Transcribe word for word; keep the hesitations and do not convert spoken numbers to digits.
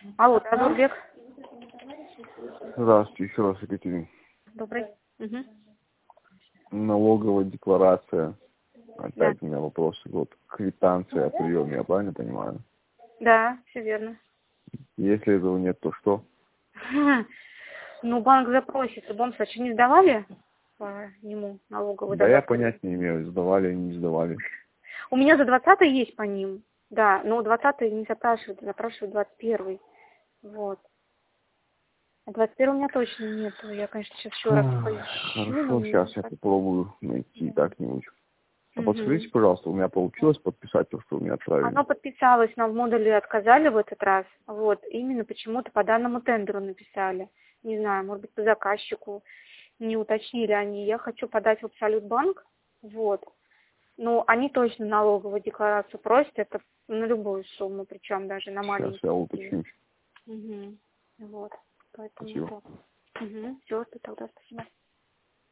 Алло, Тазурбек. Здравствуйте, еще раз, Екатерина. Добрый. Угу. Налоговая декларация. Опять Да. у меня вопросы. Вот квитанция о приеме, я правильно понимаю? Да, все верно. Если этого нет, то что? Ну, банк запросит. В любом случае, не сдавали по нему налоговую? Да я понять не имею, сдавали или не сдавали. У меня за двадцатый есть по ним. Да, но двадцатый не запрашивают, запрашивают двадцать первый. Вот. А двадцать первый у меня точно нету. Я, конечно, сейчас еще раз поищу. Хорошо, сейчас я попробую найти как-нибудь. А Угу. подскажите, пожалуйста, у меня получилось подписать то, что вы мне отправили? Оно подписалось, но в модуле отказали в этот раз. Вот. Именно почему-то по данному тендеру написали. Не знаю, может быть, по заказчику. Не уточнили они. Я хочу подать в Абсолют банк. Вот. Но они точно налоговую декларацию просят. Это на любую сумму, причем даже на маленькую. Сейчас я уточню. Угу. Вот. Поэтому Спасибо. так. Угу. Все, тогда спасибо.